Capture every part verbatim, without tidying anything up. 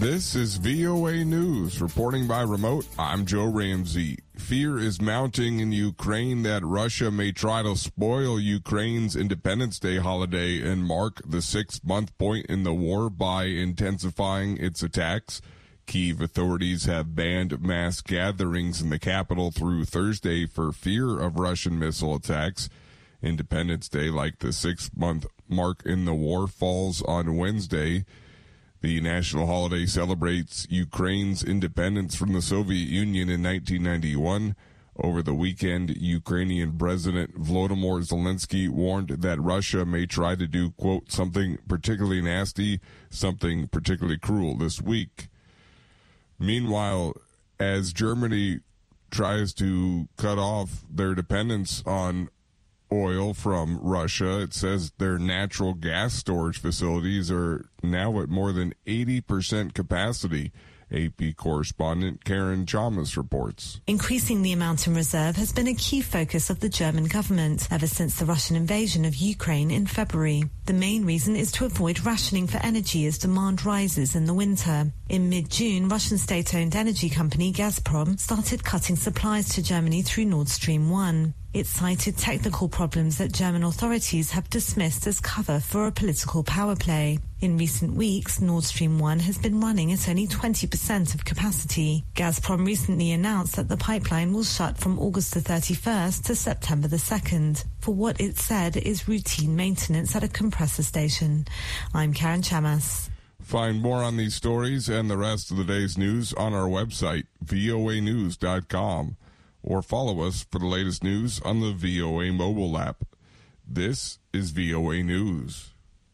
This is V O A News. Reporting by remote, I'm Joe Ramsey. Fear is mounting in Ukraine that Russia may try to spoil Ukraine's Independence Day holiday and mark the six-month point in the war by intensifying its attacks. Kyiv authorities have banned mass gatherings in the capital through Thursday for fear of Russian missile attacks. Independence Day, like the six-month mark in the war, falls on Wednesday. The national holiday celebrates Ukraine's independence from the Soviet Union in nineteen ninety-one. Over the weekend, Ukrainian President Volodymyr Zelensky warned that Russia may try to do, quote, something particularly nasty, something particularly cruel this week. Meanwhile, as Germany tries to cut off their dependence on oil from Russia, it says their natural gas storage facilities are now at more than eighty percent capacity. A P correspondent Karen Chalmers reports. Increasing the amount in reserve has been a key focus of the German government ever since the Russian invasion of Ukraine in February. The main reason is to avoid rationing for energy as demand rises in the winter. In mid-June, Russian state-owned energy company Gazprom started cutting supplies to Germany through Nord Stream one. It cited technical problems that German authorities have dismissed as cover for a political power play. In recent weeks, Nord Stream one has been running at only twenty percent of capacity. Gazprom recently announced that the pipeline will shut from August the thirty-first to September the second for what it said is routine maintenance at a compressor station. I'm Karen Chamas. Find more on these stories and the rest of the day's news on our website, V O A news dot com. Or follow us for the latest news on the V O A mobile app. This is V O A News.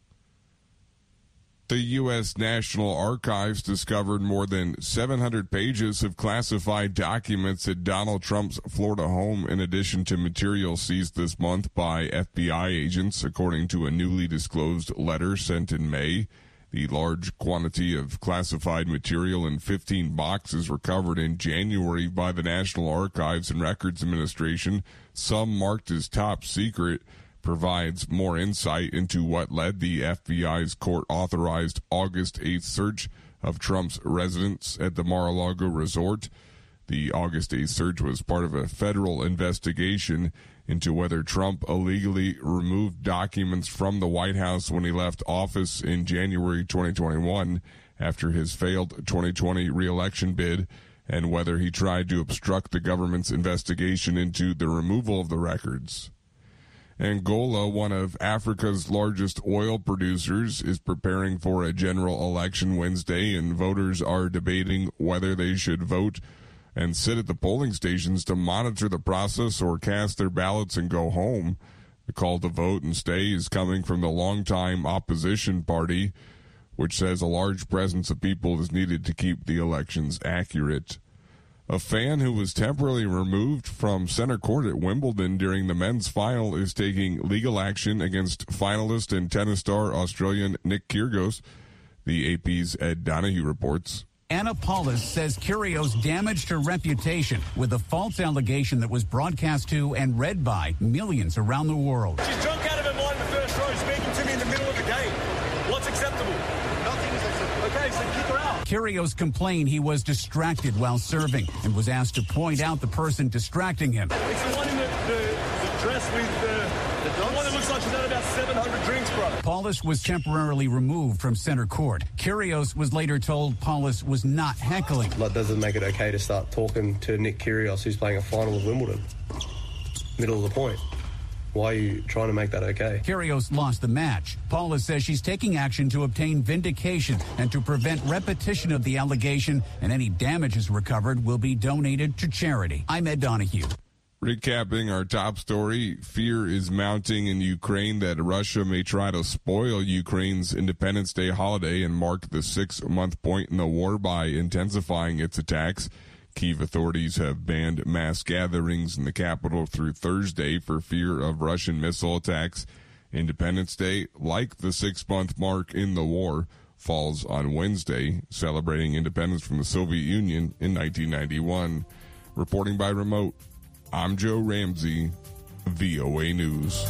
The U S National Archives discovered more than seven hundred pages of classified documents at Donald Trump's Florida home, in addition to material seized this month by F B I agents, according to a newly disclosed letter sent in May. The large quantity of classified material in fifteen boxes recovered in January by the National Archives and Records Administration, some marked as top secret, provides more insight into what led the F B I's court-authorized August eighth search of Trump's residence at the Mar-a-Lago resort. The August eighth search was part of a federal investigation into whether Trump illegally removed documents from the White House when he left office in January twenty twenty-one after his failed twenty twenty re-election bid, and whether he tried to obstruct the government's investigation into the removal of the records. Angola, one of Africa's largest oil producers, is preparing for a general election Wednesday, and voters are debating whether they should vote and sit at the polling stations to monitor the process or cast their ballots and go home. The call to vote and stay is coming from the longtime opposition party, which says a large presence of people is needed to keep the elections accurate. A fan who was temporarily removed from center court at Wimbledon during the men's final is taking legal action against finalist and tennis star Australian Nick Kyrgios. The A P's Ed Donahue reports. Anna Paulus says Kyrgios damaged her reputation with a false allegation that was broadcast to and read by millions around the world. She's drunk out of her mind in the first row, speaking to me in the middle of the game. What's acceptable? Nothing is acceptable. Okay, so kick her out. Kyrgios complained he was distracted while serving and was asked to point out the person distracting him. It's the one in the, the, the dress with the... The one that looks like she's had about seven hundred drinks, bro. Paulus was temporarily removed from center court. Kyrgios was later told Paulus was not heckling. That doesn't make it okay to start talking to Nick Kyrgios, who's playing a final of Wimbledon. Middle of the point. Why are you trying to make that okay? Kyrgios lost the match. Paulus says she's taking action to obtain vindication and to prevent repetition of the allegation, and any damages recovered will be donated to charity. I'm Ed Donahue. Recapping our top story, fear is mounting in Ukraine that Russia may try to spoil Ukraine's Independence Day holiday and mark the six-month point in the war by intensifying its attacks. Kyiv authorities have banned mass gatherings in the capital through Thursday for fear of Russian missile attacks. Independence Day, like the six-month mark in the war, falls on Wednesday, celebrating independence from the Soviet Union in nineteen ninety-one. Reporting by remote, I'm Joe Ramsey, V O A News.